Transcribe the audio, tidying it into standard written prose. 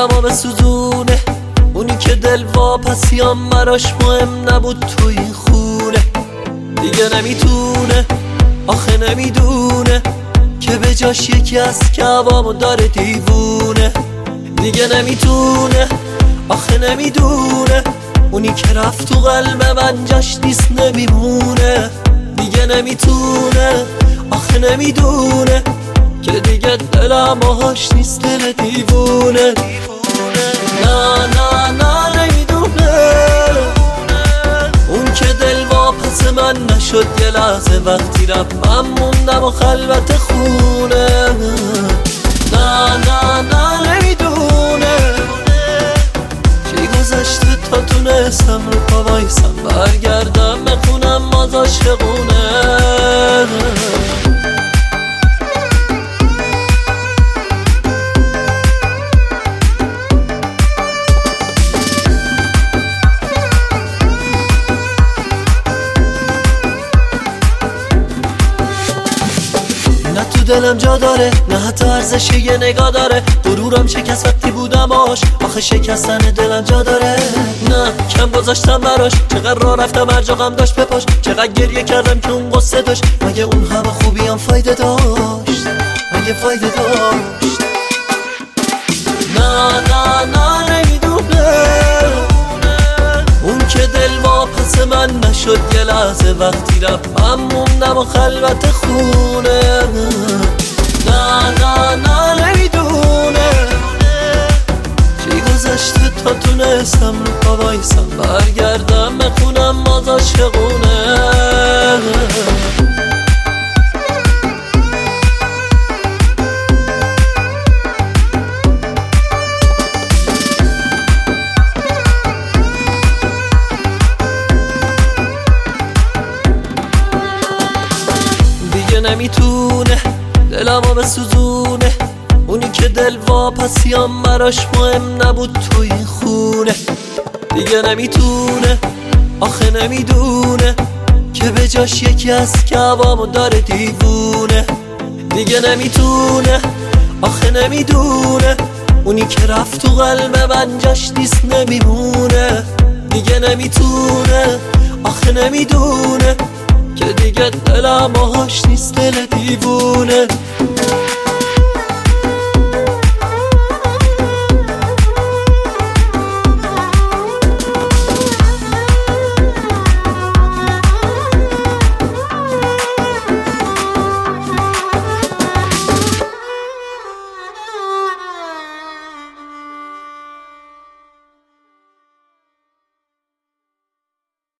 دلمو بسوزونه، اونی که دل واپسیام براش مهم نبود تو این خونه. دیگه نمیتونه، آخه نمیدونه که به جاش یکی از کعبامو داره دیوونه. دیگه نمیتونه، آخه نمیدونه اونی که رفت تو قلب من جاش نیست نمیمونه. دیگه نمیتونه، آخه نمیدونه که دیگه دلم باهاش نیست دل دیوونه. نه نه نه نمیدونه اون که دل واپس من نشد یه لحظه وقتی رفت من موندم و خلوت خونه. نه نه نه نمیدونه چی گذشته تا تونستم رو پا وایسم برگردم بخونم باز عاشقونه. نه تو دلم جا داره، نه حتی ارزش یه نگاه داره. غرورم شکست وقتی بودماش، آخه شکستن دلم جا داره. نه کم گذاشتم براش، چقدر راه رفتم هر جا غم داشت بپاش. چقدر گریه کردم که اون قصه داشت، مگه اون همه خوبیام فایده داشت؟ مگه فایده داشت؟ نه نه نه نمیدونه اون که دل واپس من نشد یه لحظه وقتی رفت من موندم و خلوت خونه. نه نه نه نمیدونه چی گذشته تا تونستم رو پا وایسم برگردم بخونم باز عاشقونه. نمیتونه دلمو بسوزونه، اونی که دل واپسیام براش مهم نبود تو این خونه. دیگه نمیتونه، آخه نمیدونه که به جاش یکی از کعبامو داره دیوونه. دیگه نمیتونه، آخه نمیدونه اونی که رفت تو قلب من جاش نیست نمیمونه. دیگه نمیتونه، آخه نمیدونه که دیگه دلم باهاش نیست دل دیوونه.